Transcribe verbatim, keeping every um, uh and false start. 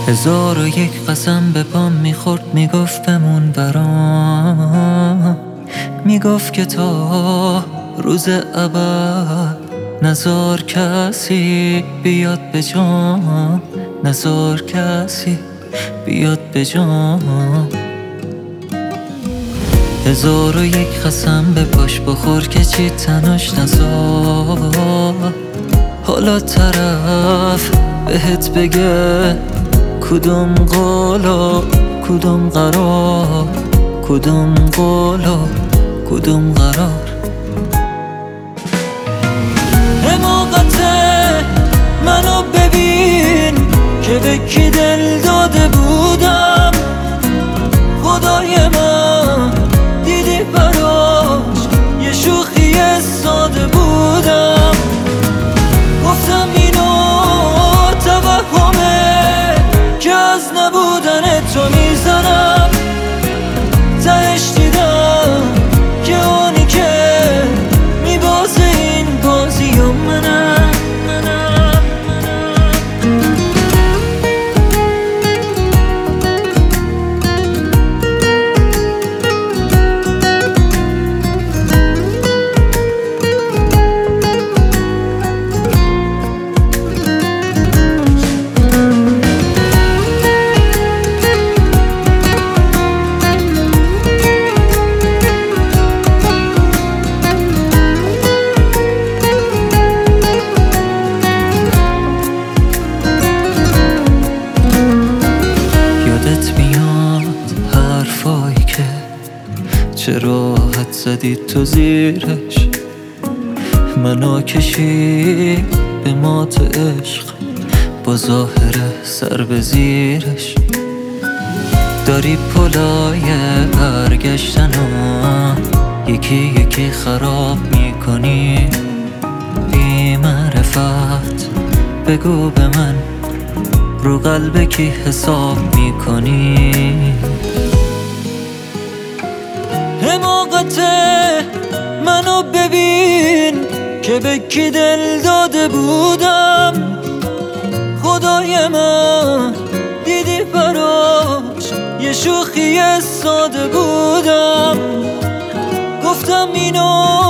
هزار و یک قسم به پام میخورد، میگفت بمون برام، میگفت که تا روز ابد نزار کسی بیاد به جام، نزار کسی بیاد به جام. هزار و یک قسم به پاش بخور که چی تناش نزار، حالا طرف بهت بگه کدوم قولا کدوم قرار، کدوم قولا کدوم قرار. حماقته منو ببین که به کی دل داده بودم، خدای من دیدی براش یه شوخی ساده بودم. گفتم اینو توهمه که از نبودن تو میزنم، تهش دیدم که اونی که میبازه این بازی و منم منم حرفایی که چه راحت زدی تو زیرش، منو کشی به مات عشق با ظاهر سر به زیرش. داری پلای برگشتن و یکی یکی خراب میکنی، بی معرفت بگو به من رو قلب کی حساب میکنی. حماقته منو ببین که به کی دل داده بودم، خدای من دیدی براش یه شوخی ساده بودم. گفتم اینو